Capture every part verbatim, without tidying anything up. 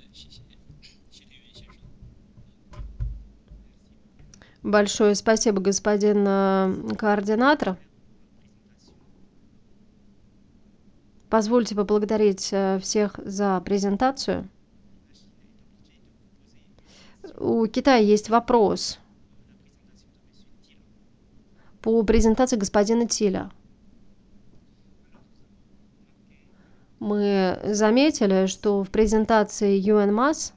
Большое спасибо, господин э, координатор. Позвольте поблагодарить э, всех за презентацию. У Китая есть вопрос по презентации господина Тиля. Мы заметили, что в презентации ю эн масс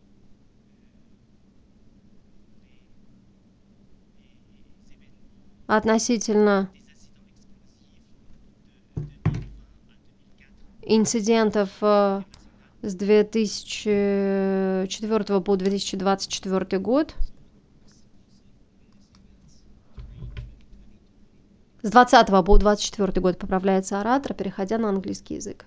относительно инцидентов э, с две тысячи четвёртого по две тысячи двадцать четвёртый год, с двадцатого по двадцать четвёртый год, поправляется оратор, переходя на английский язык.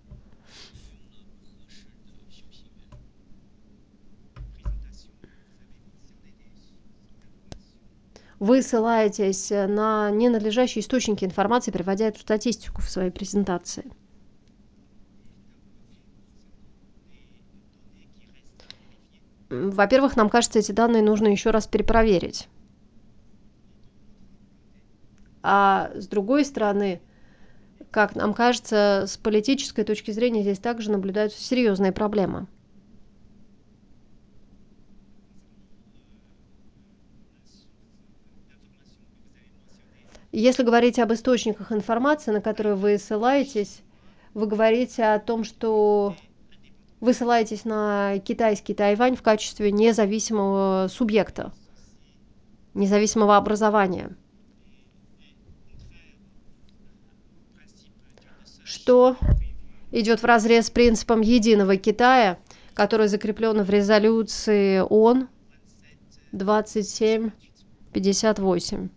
Вы ссылаетесь на ненадлежащие источники информации, приводя эту статистику в своей презентации. Во-первых, нам кажется, эти данные нужно еще раз перепроверить. А с другой стороны, как нам кажется, с политической точки зрения здесь также наблюдаются серьезные проблемы. Если говорить об источниках информации, на которые вы ссылаетесь, вы говорите о том, что вы ссылаетесь на китайский Тайвань в качестве независимого субъекта, независимого образования. Что идет вразрез с принципом единого Китая, который закреплен в резолюции ООН двадцать семь пятьдесят восемь.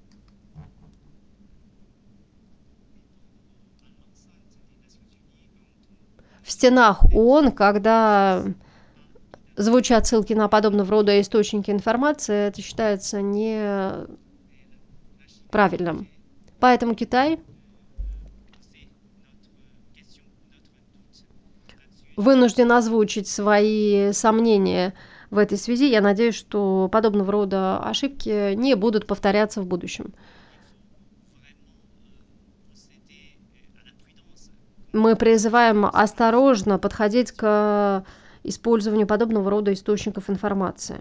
В стенах ООН, когда звучат ссылки на подобного рода источники информации, это считается неправильным. Поэтому Китай вынужден озвучить свои сомнения в этой связи. Я надеюсь, что подобного рода ошибки не будут повторяться в будущем. Мы призываем осторожно подходить к использованию подобного рода источников информации.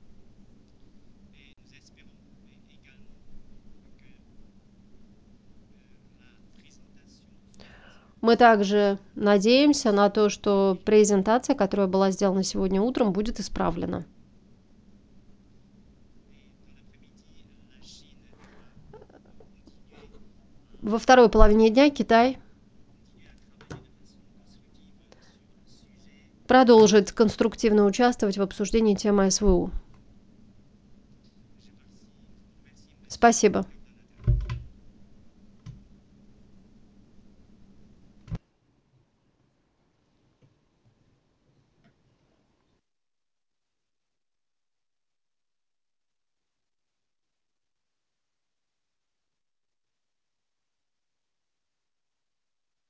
Мы также надеемся на то, что презентация, которая была сделана сегодня утром, будет исправлена. Во второй половине дня Китай продолжит конструктивно участвовать в обсуждении темы эс вэ у. Спасибо.